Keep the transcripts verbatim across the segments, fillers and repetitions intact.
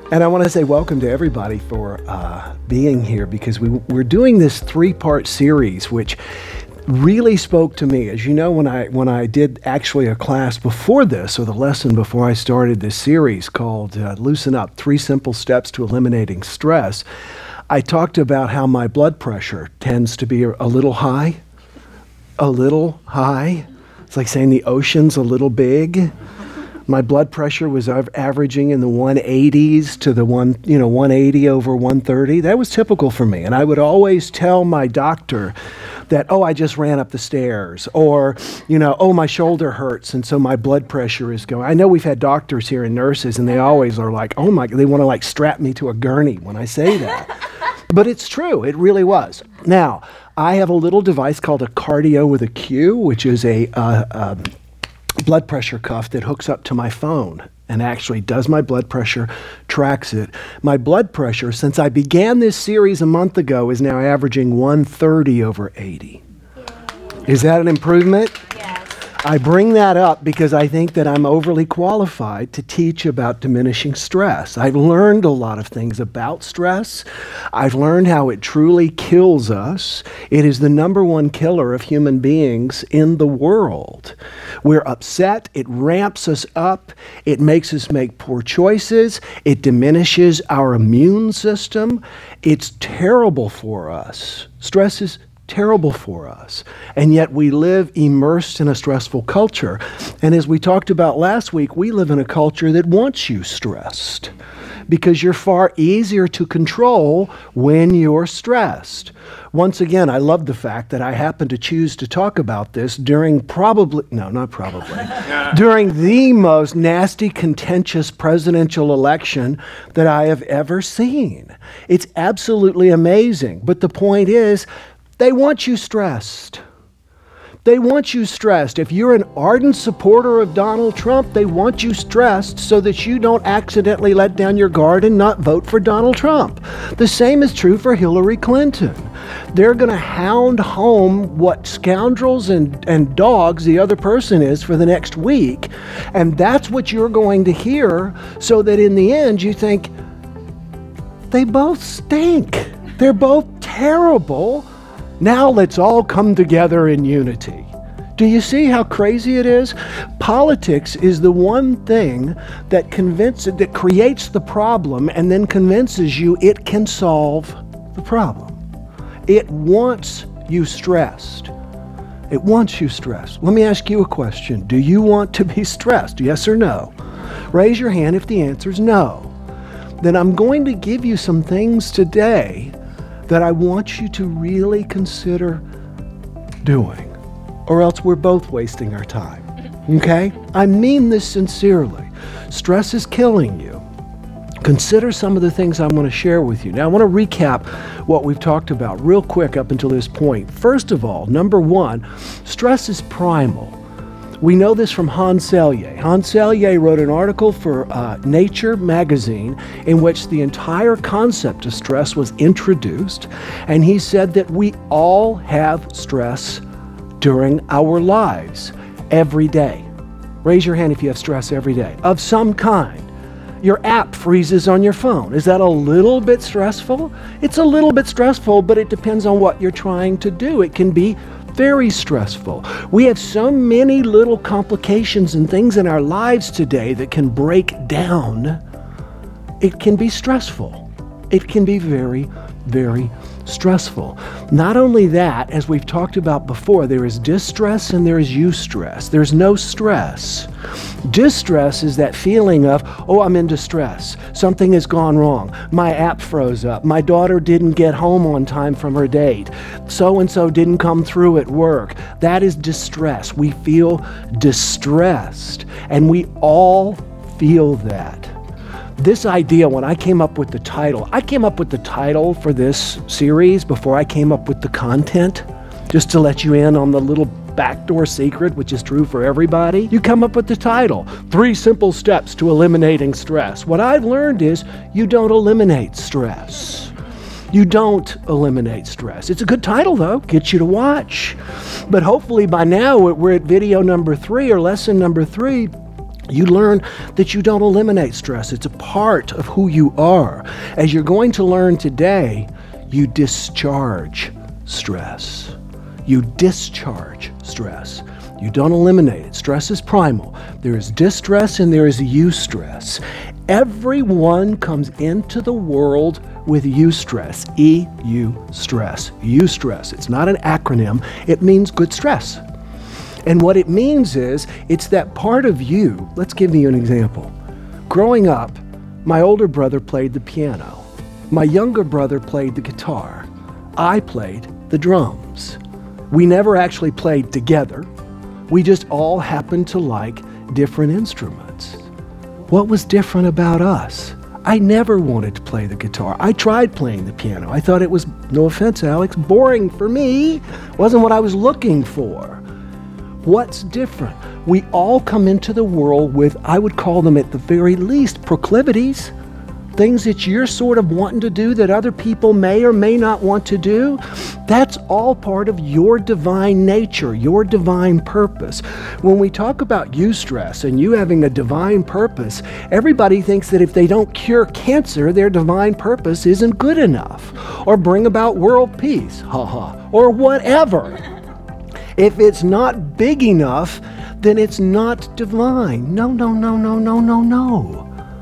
And I want to say welcome to everybody for uh, being here, because we, we're doing this three-part series, which really spoke to me. As you know, when I when I did actually a class before this, or the lesson before I started this series called uh, Loosen Up, Three Simple Steps to Eliminating Stress, I talked about how my blood pressure tends to be a, a little high, a little high. It's like saying the ocean's a little big. My blood pressure was av- averaging in the one eighties to the one, you know, one eighty over one thirty. That was typical for me. And I would always tell my doctor that, oh, I just ran up the stairs, or, you know, oh, my shoulder hurts, and so my blood pressure is going. I know we've had doctors here and nurses, and they always are like, oh my, they want to like strap me to a gurney when I say that. But it's true, it really was. Now, I have a little device called a Cardio with a Q, which is a uh, uh, blood pressure cuff that hooks up to my phone and actually does my blood pressure, tracks it. My blood pressure, since I began this series a month ago, is now averaging one thirty over eighty. Is that an improvement? Yes. I bring that up because I think that I'm overly qualified to teach about diminishing stress. I've learned a lot of things about stress. I've learned how it truly kills us. It is the number one killer of human beings in the world. We're upset, it ramps us up, it makes us make poor choices, it diminishes our immune system. It's terrible for us. Stress is terrible for us. And yet we live immersed in a stressful culture. And as we talked about last week, we live in a culture that wants you stressed, because you're far easier to control when you're stressed. Once again, I love the fact that I happen to choose to talk about this during probably, no, not probably, during the most nasty, contentious presidential election that I have ever seen. It's absolutely amazing. But the point is, they want you stressed. They want you stressed. If you're an ardent supporter of Donald Trump, they want you stressed so that you don't accidentally let down your guard and not vote for Donald Trump. The same is true for Hillary Clinton. They're going to hound home what scoundrels and, and dogs the other person is for the next week. And that's what you're going to hear, so that in the end you think, they both stink. They're both terrible. Now let's all come together in unity. Do you see how crazy it is? Politics is the one thing that convinces, that creates the problem and then convinces you it can solve the problem. It wants you stressed. It wants you stressed. Let me ask you a question. Do you want to be stressed? Yes or no? Raise your hand if the answer is no. Then I'm going to give you some things today that I want you to really consider doing, or else we're both wasting our time, okay? I mean this sincerely. Stress is killing you. Consider some of the things I'm going to share with you. Now, I want to recap what we've talked about real quick up until this point. First of all, number one, stress is primal. We know this from Hans Selye. Hans Selye wrote an article for uh, Nature magazine in which the entire concept of stress was introduced, and he said that we all have stress during our lives every day. Raise your hand if you have stress every day of some kind. Your app freezes on your phone. Is that a little bit stressful? It's a little bit stressful, but it depends on what you're trying to do. It can be very stressful. We have so many little complications and things in our lives today that can break down. It can be stressful. It can be very, very stressful. Not only that, as we've talked about before, there is distress and there is eustress. There's no stress. Distress is that feeling of, oh, I'm in distress. Something has gone wrong. My app froze up. My daughter didn't get home on time from her date. So-and-so didn't come through at work. That is distress. We feel distressed, and we all feel that. This idea, when I came up with the title, I came up with the title for this series before I came up with the content, just to let you in on the little backdoor secret, which is true for everybody. You come up with the title, Three Simple Steps to Eliminating Stress. What I've learned is you don't eliminate stress. You don't eliminate stress. It's a good title, though, gets you to watch. But hopefully by now we're at video number three or lesson number three. You learn that you don't eliminate stress. It's a part of who you are. As you're going to learn today, you discharge stress. You discharge stress. You don't eliminate it. Stress is primal. There is distress and there is eustress. Everyone comes into the world with eustress. E U stress. Eustress. It's not an acronym. It means good stress. And what it means is, it's that part of you. Let's give you an example. Growing up, my older brother played the piano. My younger brother played the guitar. I played the drums. We never actually played together. We just all happened to like different instruments. What was different about us? I never wanted to play the guitar. I tried playing the piano. I thought it was, no offense, Alex, boring for me. Wasn't what I was looking for. What's different? We all come into the world with, I would call them at the very least, proclivities. Things that you're sort of wanting to do that other people may or may not want to do. That's all part of your divine nature, your divine purpose. When we talk about eustress and you having a divine purpose, everybody thinks that if they don't cure cancer, their divine purpose isn't good enough, or bring about world peace, haha, or whatever. If it's not big enough, then it's not divine. No, no, no, no, no, no, no.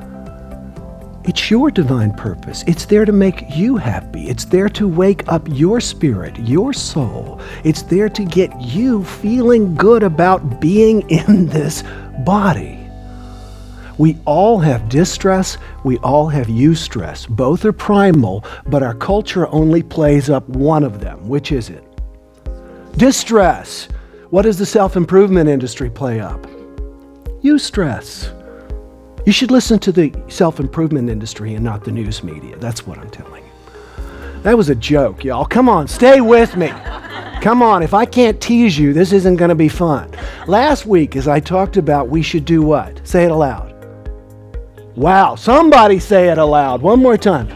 It's your divine purpose. It's there to make you happy. It's there to wake up your spirit, your soul. It's there to get you feeling good about being in this body. We all have distress. We all have eustress. Both are primal, but our culture only plays up one of them. Which is it? Distress. What does the self-improvement industry play up? Eustress. You should listen to the self-improvement industry and not the news media. That's what I'm telling you. That was a joke, y'all. Come on, stay with me. Come on, if I can't tease you, this isn't going to be fun. Last week, as I talked about, we should do what? Say it aloud. Wow, somebody say it aloud. One more time.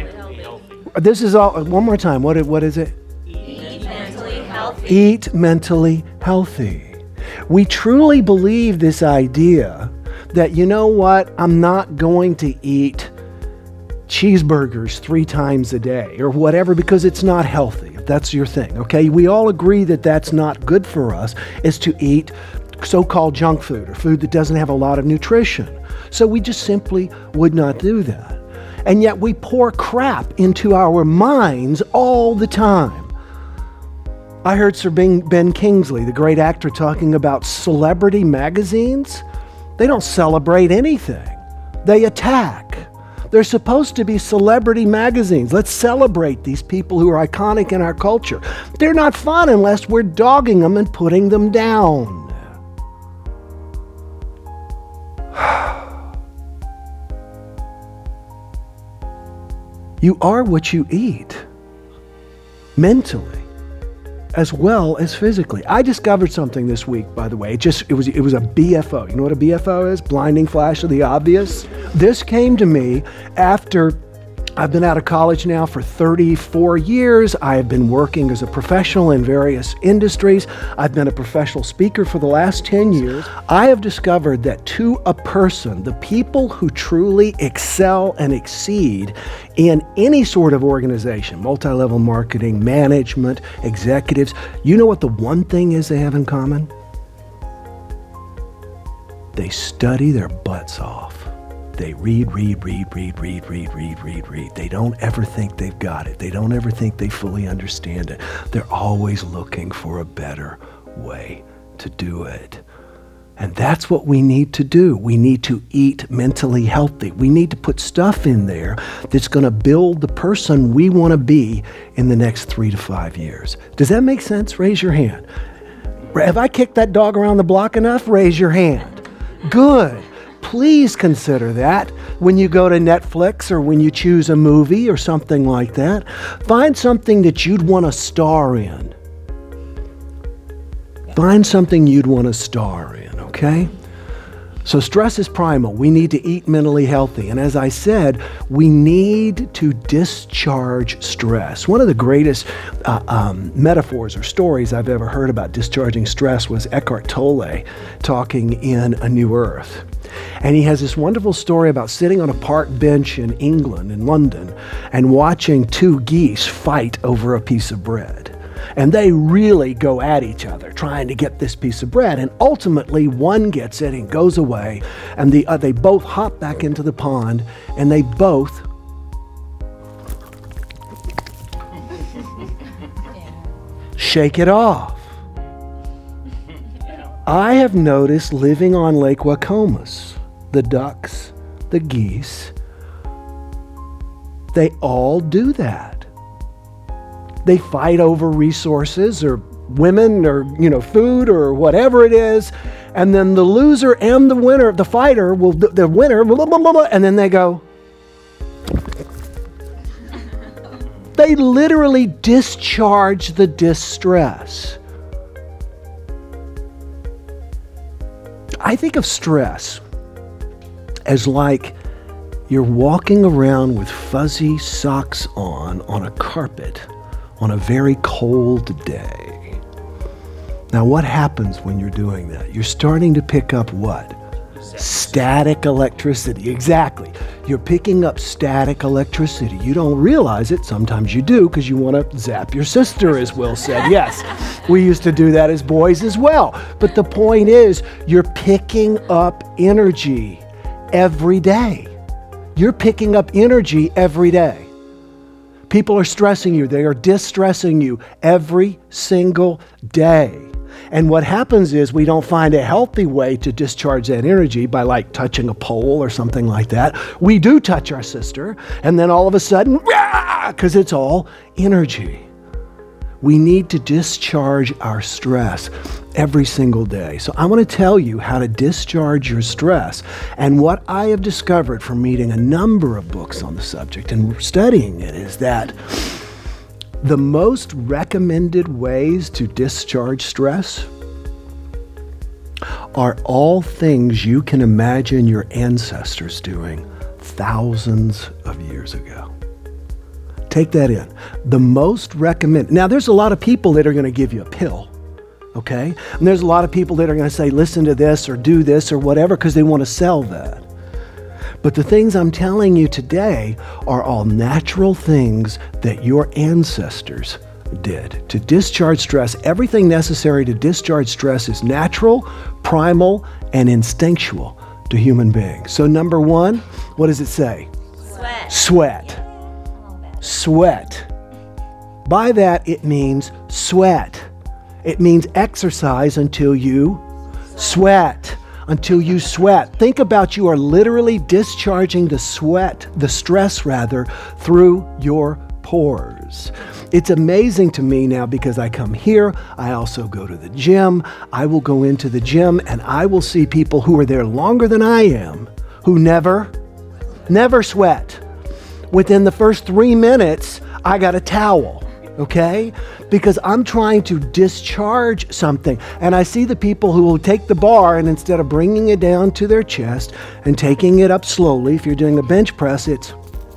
This is all, one more time. What, what is it? Eat mentally healthy. We truly believe this idea that, you know what, I'm not going to eat cheeseburgers three times a day or whatever because it's not healthy, if that's your thing, okay? We all agree that that's not good for us, is to eat so-called junk food or food that doesn't have a lot of nutrition. So we just simply would not do that. And yet we pour crap into our minds all the time. I heard Sir Ben Kingsley, the great actor, talking about celebrity magazines. They don't celebrate anything. They attack. They're supposed to be celebrity magazines. Let's celebrate these people who are iconic in our culture. They're not fun unless we're dogging them and putting them down. You are what you eat, mentally as well as physically. I discovered something this week, by the way. It just it was it was a B F O. You know what a B F O is? Blinding flash of the obvious. This came to me after I've been out of college now for thirty-four years. I have been working as a professional in various industries. I've been a professional speaker for the last ten years. I have discovered that to a person, the people who truly excel and exceed in any sort of organization, multi-level marketing, management, executives, you know what the one thing is they have in common? They study their butts off. They read, read, read, read, read, read, read, read, read. They don't ever think they've got it. They don't ever think they fully understand it. They're always looking for a better way to do it. And that's what we need to do. We need to eat mentally healthy. We need to put stuff in there that's going to build the person we want to be in the next three to five years. Does that make sense? Raise your hand. Have I kicked that dog around the block enough? Raise your hand. Good. Please consider that when you go to Netflix or when you choose a movie or something like that. Find something that you'd want to star in. Find something you'd want to star in, okay? So stress is primal. We need to eat mentally healthy. And as I said, we need to discharge stress. One of the greatest uh, um, metaphors or stories I've ever heard about discharging stress was Eckhart Tolle talking in A New Earth. And he has this wonderful story about sitting on a park bench in England, in London, and watching two geese fight over a piece of bread. And they really go at each other, trying to get this piece of bread. And ultimately, one gets it and goes away. And the uh, they both hop back into the pond, and they both shake it off. I have noticed living on Lake Wacomas, the ducks, the geese, they all do that. They fight over resources or women or, you know, food or whatever it is. And then the loser and the winner, the fighter, will the winner, blah, blah, blah, blah, and then they go. They literally discharge the distress. I think of stress as like you're walking around with fuzzy socks on on a carpet on a very cold day. Now, what happens when you're doing that? You're starting to pick up what? Static electricity. Exactly. You're picking up static electricity. You don't realize it. Sometimes you do because you want to zap your sister, as Will said. Yes, we used to do that as boys as well. But the point is, you're picking up energy every day. You're picking up energy every day. People are stressing you. They are distressing you every single day. And what happens is we don't find a healthy way to discharge that energy by like touching a pole or something like that. We do touch our sister, and then all of a sudden, because it's all energy. We need to discharge our stress every single day. So I want to tell you how to discharge your stress. And what I have discovered from reading a number of books on the subject and studying it is that the most recommended ways to discharge stress are all things you can imagine your ancestors doing thousands of years ago. Take that in. The most recommended. Now, there's a lot of people that are going to give you a pill, okay? And there's a lot of people that are going to say, listen to this or do this or whatever because they want to sell that. But the things I'm telling you today are all natural things that your ancestors did to discharge stress. Everything necessary to discharge stress is natural, primal, and instinctual to human beings. So number one, what does it say? Sweat. Sweat. Sweat. By that, it means sweat. It means exercise until you sweat. Until you sweat. Think about you are literally discharging the sweat, the stress rather, through your pores. It's amazing to me now because I come here, I also go to the gym, I will go into the gym and I will see people who are there longer than I am, who never, never sweat. Within the first three minutes, I got a towel, okay? Because I'm trying to discharge something. And I see the people who will take the bar and instead of bringing it down to their chest and taking it up slowly, if you're doing a bench press, it's...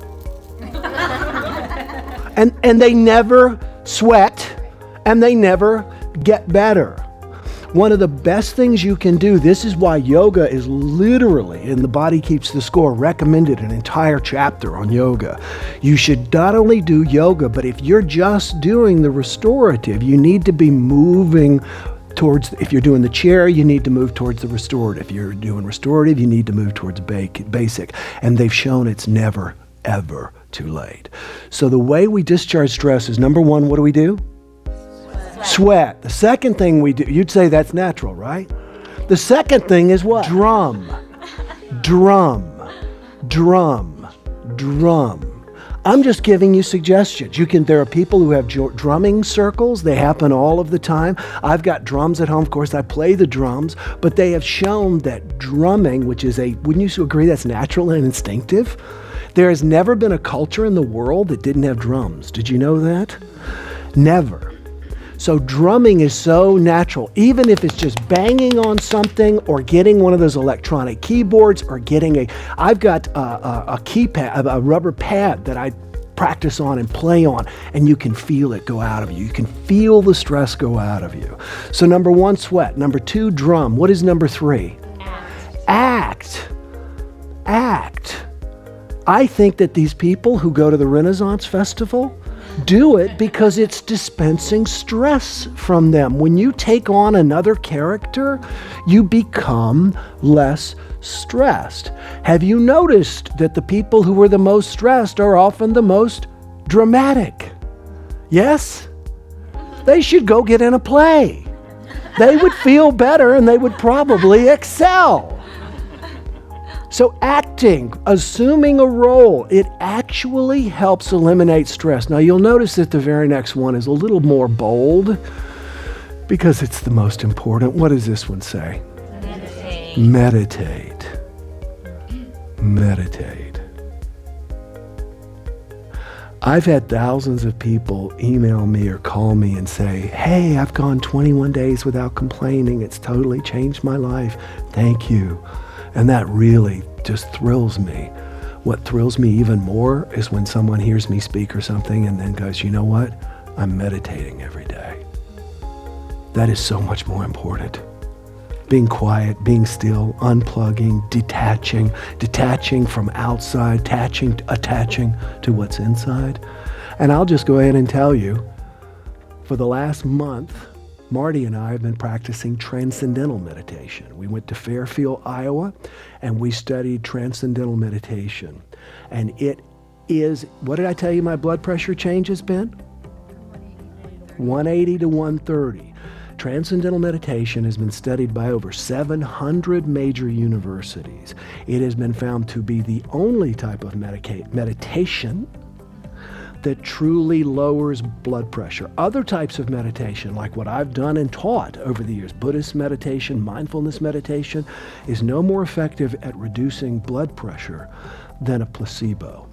and, and they never sweat and they never get better. One of the best things you can do, this is why yoga is literally, in The Body Keeps the Score, recommended an entire chapter on yoga. You should not only do yoga, but if you're just doing the restorative, you need to be moving towards, if you're doing the chair, you need to move towards the restorative. If you're doing restorative, you need to move towards basic. And they've shown it's never, ever too late. So the way we discharge stress is, number one, what do we do? Sweat. Sweat. The second thing we do, you'd say that's natural, right? The second thing is what? Drum. Drum. Drum. Drum. I'm just giving you suggestions. You can. There are people who have drumming circles. They happen all of the time. I've got drums at home. Of course, I play the drums, but they have shown that drumming, which is a, wouldn't you agree that's natural and instinctive? There has never been a culture in the world that didn't have drums. Did you know that? Never. So drumming is so natural, even if it's just banging on something or getting one of those electronic keyboards or getting a, I've got a, a, a keypad, a rubber pad that I practice on and play on, and you can feel it go out of you. You can feel the stress go out of you. So number one, sweat. Number two, drum. What is number three? Act. Act. I think that these people who go to the Renaissance Festival do it because it's dispensing stress from them. When you take on another character, you become less stressed. Have you noticed that the people who are the most stressed are often the most dramatic? Yes? They should go get in a play. They would feel better and they would probably excel. So acting, assuming a role, it actually helps eliminate stress. Now you'll notice that the very next one is a little more bold because it's the most important. What does this one say? Meditate. Meditate. Meditate. I've had thousands of people email me or call me and say, hey, I've gone twenty-one days without complaining. It's totally changed my life. Thank you. And that really just thrills me. What thrills me even more is when someone hears me speak or something and then goes, you know what? I'm meditating every day. That is so much more important. Being quiet, being still, unplugging, detaching, detaching from outside, attaching, attaching to what's inside. And I'll just go ahead and tell you, for the last month, Marty and I have been practicing transcendental meditation. We went to Fairfield, Iowa, and we studied transcendental meditation. And it is, what did I tell you my blood pressure change has been? one eighty to one thirty. Transcendental meditation has been studied by over seven hundred major universities. It has been found to be the only type of medica- meditation that truly lowers blood pressure. Other types of meditation, like what I've done and taught over the years, Buddhist meditation, mindfulness meditation, is no more effective at reducing blood pressure than a placebo.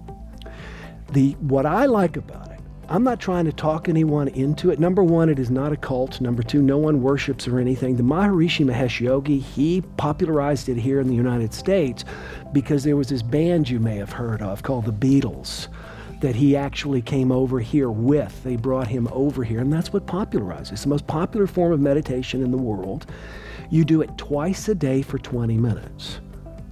The what I like about it, I'm not trying to talk anyone into it. Number one, it is not a cult. Number two, no one worships or anything. The Maharishi Mahesh Yogi, he popularized it here in the United States because there was this band you may have heard of called the Beatles that he actually came over here with. They brought him over here, and that's what popularized it. It's the most popular form of meditation in the world. You do it twice a day for twenty minutes.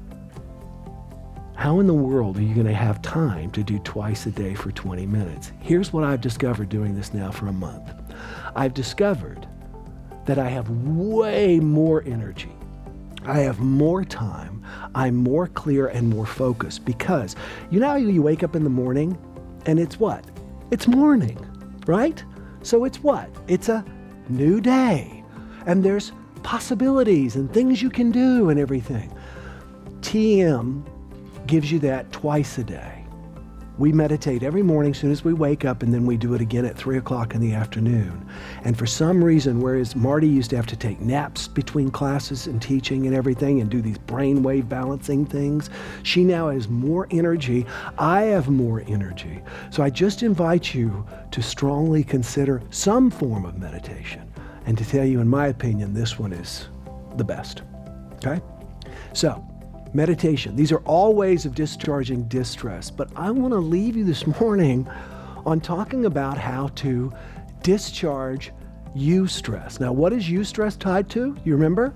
How in the world are you going to have time to do twice a day for twenty minutes? Here's what I've discovered doing this now for a month. I've discovered that I have way more energy. I have more time. I'm more clear and more focused because you know how you wake up in the morning and it's what? It's morning, right? So it's what? It's a new day. And there's possibilities and things you can do and everything. T M gives you that twice a day. We meditate every morning as soon as we wake up, and then we do it again at three o'clock in the afternoon. And for some reason, whereas Marty used to have to take naps between classes and teaching and everything and do these brainwave balancing things, she now has more energy. I have more energy. So I just invite you to strongly consider some form of meditation. And to tell you, in my opinion, this one is the best. Okay? So, meditation. These are all ways of discharging distress, but I want to leave you this morning on talking about how to discharge eustress. Now, what is eustress tied to? You remember?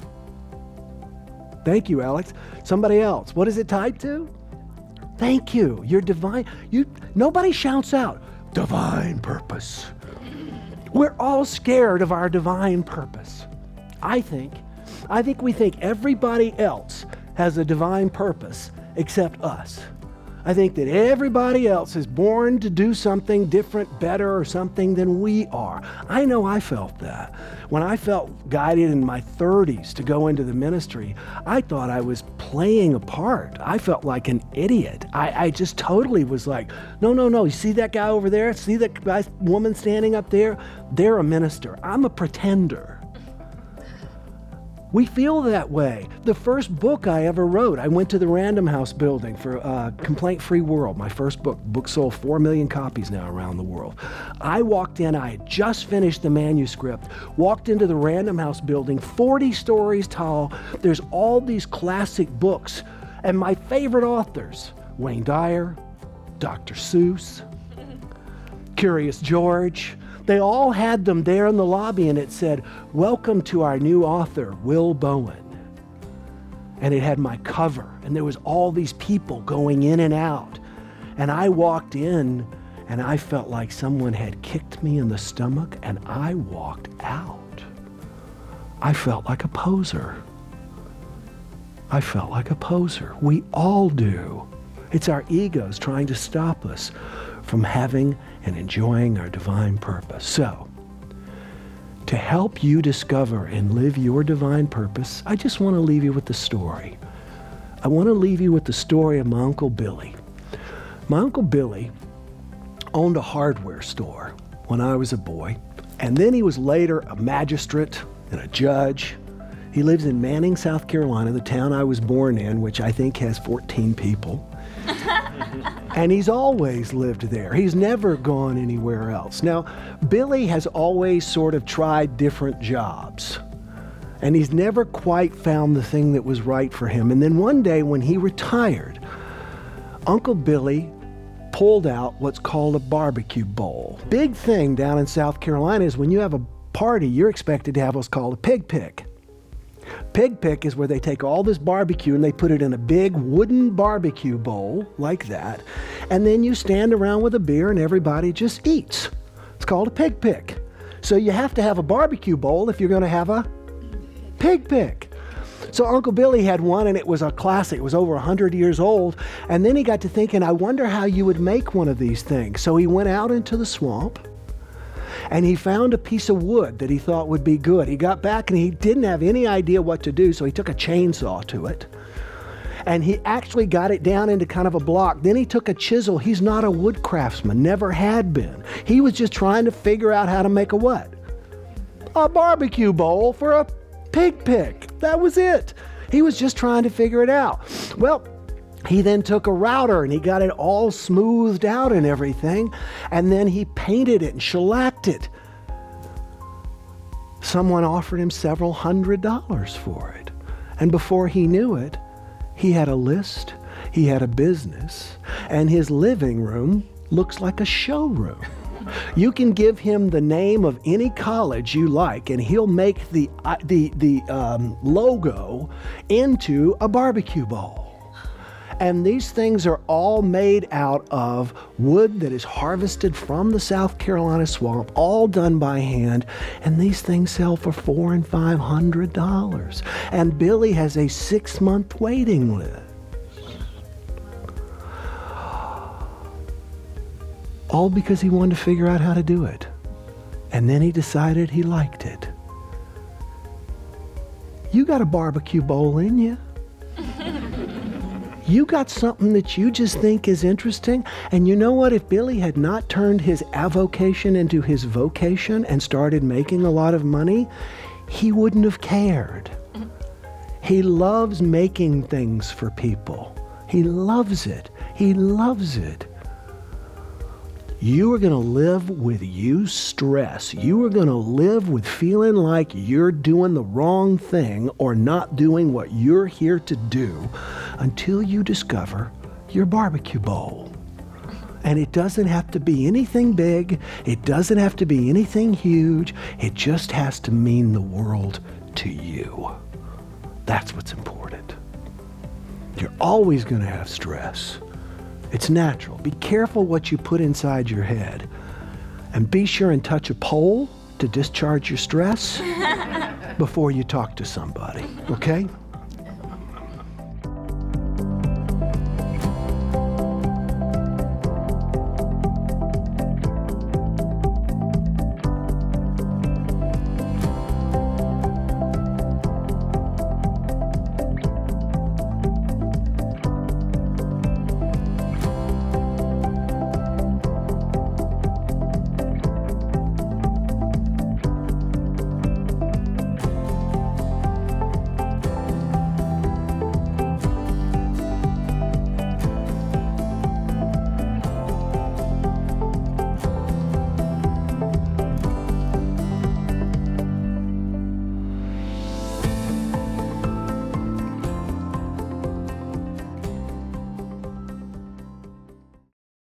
Thank you, Alex. Somebody else. What is it tied to? Thank you. Your divine, you, nobody shouts out, divine purpose. We're all scared of our divine purpose. I think, I think we think everybody else has a divine purpose except us. I think that everybody else is born to do something different, better, or something than we are. I know I felt that. When I felt guided in my thirties to go into the ministry, I thought I was playing a part. I felt like an idiot. I, I just totally was like, no, no, no. You see that guy over there? See that guy, woman standing up there? They're a minister. I'm a pretender. We feel that way. The first book I ever wrote, I went to the Random House building for uh, Complaint Free World, my first book. Book sold four million copies now around the world. I walked in, I had just finished the manuscript, walked into the Random House building, forty stories tall. There's all these classic books, and my favorite authors, Wayne Dyer, Doctor Seuss, Curious George, they all had them there in the lobby, and it said, "Welcome to our new author, Will Bowen." And it had my cover, and there was all these people going in and out. And I walked in, and I felt like someone had kicked me in the stomach, and I walked out. I felt like a poser. I felt like a poser. We all do. It's our egos trying to stop us from having and enjoying our divine purpose. So, to help you discover and live your divine purpose, I just want to leave you with the story. I want to leave you with the story of my Uncle Billy. My Uncle Billy owned a hardware store when I was a boy, and then he was later a magistrate and a judge. He lives in Manning, South Carolina, the town I was born in, which I think has fourteen people. And he's always lived there. He's never gone anywhere else. Now, Billy has always sort of tried different jobs, and he's never quite found the thing that was right for him. And then one day when he retired, Uncle Billy pulled out what's called a barbecue bowl. Big thing down in South Carolina is when you have a party, you're expected to have what's called a pig pick. Pig pick is where they take all this barbecue and they put it in a big wooden barbecue bowl like that, and then you stand around with a beer and everybody just eats. It's called a pig pick. So you have to have a barbecue bowl if you're going to have a pig pick. So Uncle Billy had one, and it was a classic. It was over one hundred years old, and then he got to thinking, I wonder how you would make one of these things. So he went out into the swamp, and he found a piece of wood that he thought would be good. He got back and he didn't have any idea what to do, so he took a chainsaw to it. And he actually got it down into kind of a block. Then he took a chisel. He's not a wood craftsman, never had been. He was just trying to figure out how to make a what? A barbecue bowl for a pig pick. That was it. He was just trying to figure it out. Well, he then took a router and he got it all smoothed out and everything, and then he painted it and shellacked it. Someone offered him several hundred dollars for it. And before he knew it, he had a list, he had a business, and his living room looks like a showroom. You can give him the name of any college you like, and he'll make the, uh, the, the um, logo into a barbecue bowl. And these things are all made out of wood that is harvested from the South Carolina swamp, all done by hand. And these things sell for four and five hundred dollars. And Billy has a six-month waiting list. All because he wanted to figure out how to do it. And then he decided he liked it. You got a barbecue bowl in you. You got something that you just think is interesting. And you know what? If Billy had not turned his avocation into his vocation and started making a lot of money, he wouldn't have cared. He loves making things for people. He loves it. He loves it. You are going to live with eustress. You are going to live with feeling like you're doing the wrong thing or not doing what you're here to do until you discover your barbecue bowl. And it doesn't have to be anything big. It doesn't have to be anything huge. It just has to mean the world to you. That's what's important. You're always going to have stress. It's natural. Be careful what you put inside your head. And be sure and touch a pole to discharge your stress before you talk to somebody, okay?